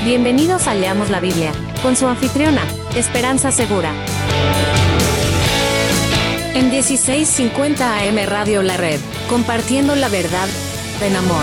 Bienvenidos a Leamos la Biblia, con su anfitriona, Esperanza Segura. En 1650 AM Radio La Red, compartiendo la verdad en amor.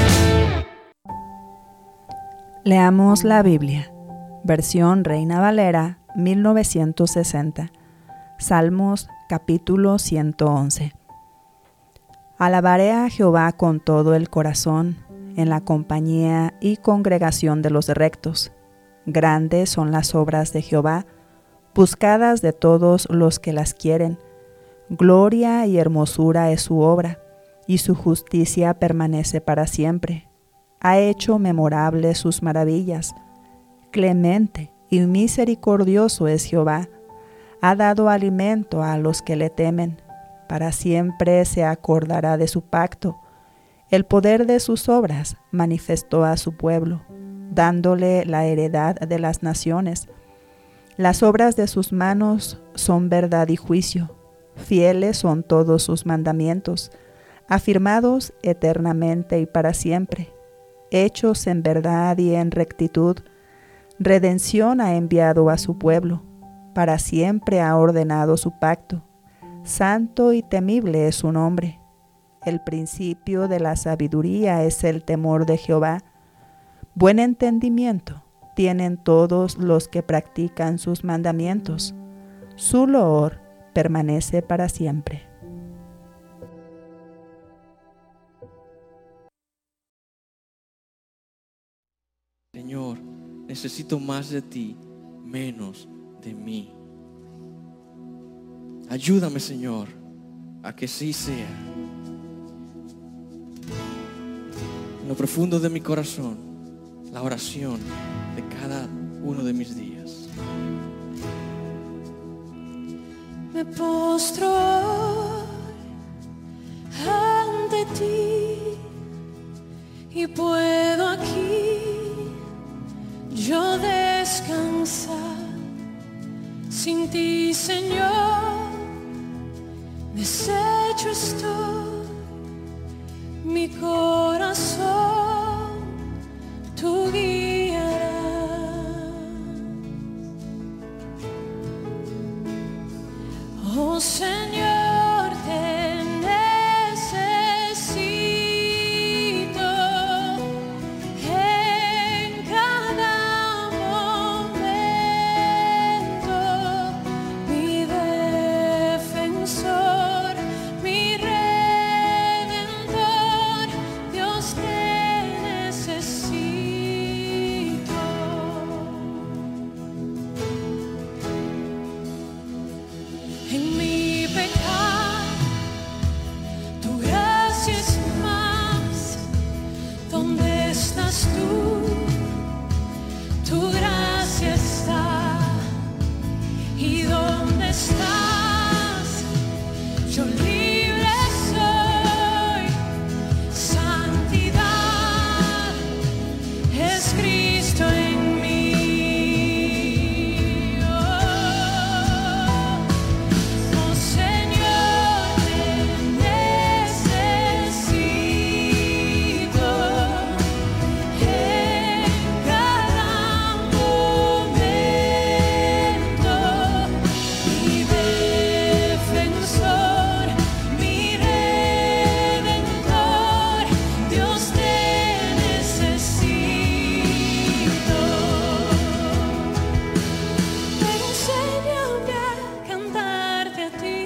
Leamos la Biblia, versión Reina Valera, 1960. Salmos, capítulo 111. Alabaré a Jehová con todo el corazón, en la compañía y congregación de los rectos. Grandes son las obras de Jehová, buscadas de todos los que las quieren. Gloria y hermosura es su obra, y su justicia permanece para siempre. Ha hecho memorables sus maravillas. Clemente y misericordioso es Jehová. Ha dado alimento a los que le temen. Para siempre se acordará de su pacto. El poder de sus obras manifestó a su pueblo, dándole la heredad de las naciones. Las obras de sus manos son verdad y juicio. Fieles son todos sus mandamientos, afirmados eternamente y para siempre. Hechos en verdad y en rectitud, redención ha enviado a su pueblo. Para siempre ha ordenado su pacto. Santo y temible es su nombre. El principio de la sabiduría es el temor de Jehová. Buen entendimiento tienen todos los que practican sus mandamientos. Su loor permanece para siempre. Señor, necesito más de ti, menos de mí. Ayúdame, Señor, a que sí sea. En lo profundo de mi corazón, la oración de cada uno de mis días. Me postro ante ti y puedo aquí yo descansar. Sin ti, Señor, deshecho estoy. Mi corazón tú guiarás. Oh Señor, te necesito en cada momento. Mi defensor, mi redentor, Dios te necesito. En mi pecado, tu gracia es más. ¿Dónde estás tú? Tu gracia está. ¿Y dónde estás? Yo libre soy. Santidad es Cristo en mí. Oh Señor, te necesito en cada momento. Mi defensor, mi redentor, Dios te necesito. Enséñame a cantarte a ti.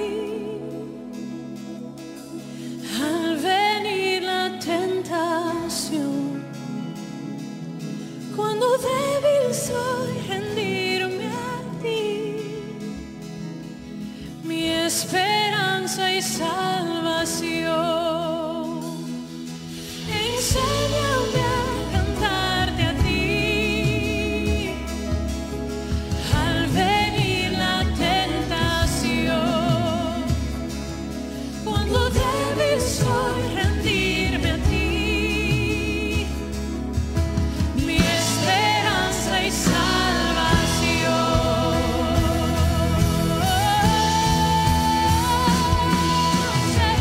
Al venir la tentación, cuando débil soy, rendirme a ti. Mi esperanza y salvación. Enséñame a cantarte a ti. Al venir la tentación, cuando débil soy, rendirme a ti. Mi esperanza y salvación.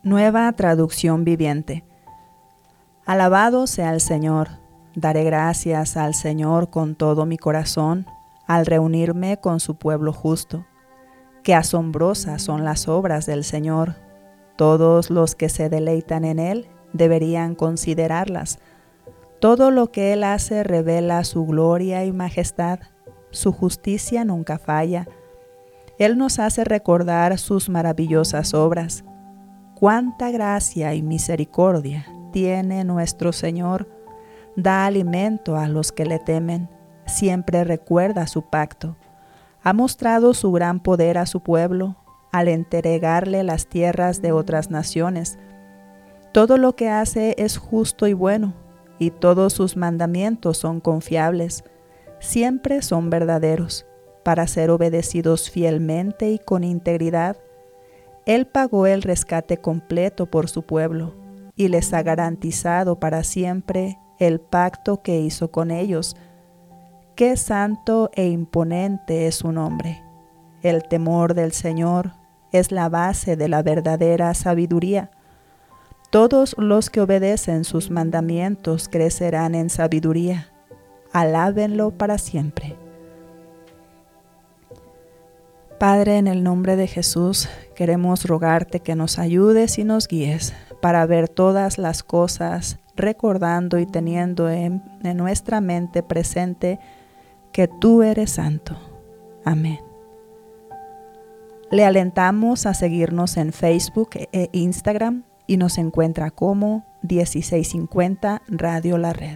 Nueva traducción viviente. Alabado sea el Señor. Daré gracias al Señor con todo mi corazón al reunirme con su pueblo justo. Qué asombrosas son las obras del Señor. Todos los que se deleitan en Él deberían considerarlas. Todo lo que Él hace revela su gloria y majestad. Su justicia nunca falla. Él nos hace recordar sus maravillosas obras. Cuánta gracia y misericordia tiene nuestro Señor. Da alimento a los que le temen. Siempre recuerda su pacto. Ha mostrado su gran poder a su pueblo al entregarle las tierras de otras naciones. Todo lo que hace es justo y bueno, y todos sus mandamientos son confiables. Siempre son verdaderos, para ser obedecidos fielmente y con integridad. Él pagó el rescate completo por su pueblo y les ha garantizado para siempre el pacto que hizo con ellos. Qué santo e imponente es su nombre. El temor del Señor es la base de la verdadera sabiduría. Todos los que obedecen sus mandamientos crecerán en sabiduría. Alábenlo para siempre. Padre, en el nombre de Jesús, queremos rogarte que nos ayudes y nos guíes para ver todas las cosas, recordando y teniendo en nuestra mente presente que tú eres santo. Amén. Le alentamos a seguirnos en Facebook e Instagram y nos encuentra como 1650 Radio La Red.